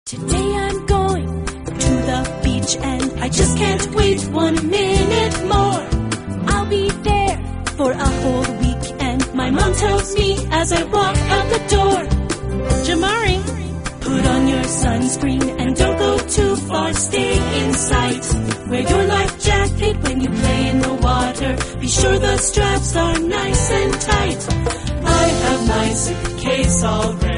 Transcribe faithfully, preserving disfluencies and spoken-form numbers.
Today I'm going to the beach and I just can't wait one minute more. I'll be there for a whole week and my mom tells me as I walk out the door, Jamari, put on your sunscreen and don't go too far, stay in sight. Wear your life jacket when you play in the water. Be sure the straps are nice and tight. I have my suitcase all ready.